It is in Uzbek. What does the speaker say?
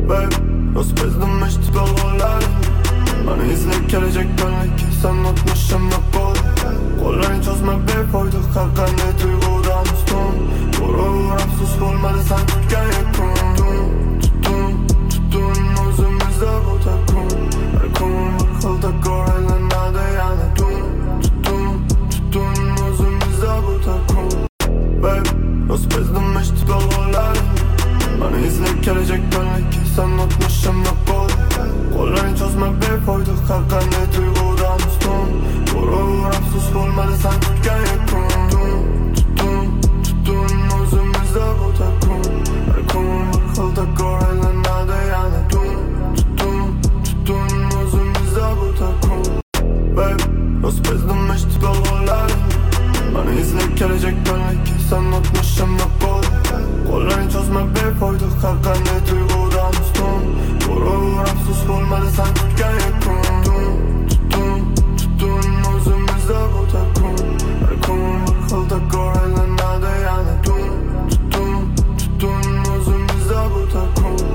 Babe, rost bezdim eshitib yolg'onlaring. Mani izlab kelajak benlik, sen unutmishim maqbul. Qo'llaring cho'zma befoyda, har qanday tuyg'udan ustun. G'urur afsus bo'lmadi sen kutgan yakun. Tutun o'zimizda bu takun. Har kun bir xil takror aylanadi yana tutun o'zimizda bu takun. Babe, rost bezdim eshitib yolg'onlaring. Mani izlab kelajak benlik, sen unutmishim maqbul. Qo'llaring cho'zma befoyda, har qanday tuyg'udan ustun. G'urur afsus bo'lmadi sen kutgan yakun. Tutun o'zimizda bu takun. Har kun bir xil takror aylanadi yana tutun o'zimizda bu takun. Babe, rost bezdim eshitib yolg'onlaring. Mani izlab kelajak benlik, sen unutmishim maqbul. Qo'llaring cho'zma befoyda, har qanday tuyg'udan ustun. G'urur afsus bo'lmadi sen kutgan yakun.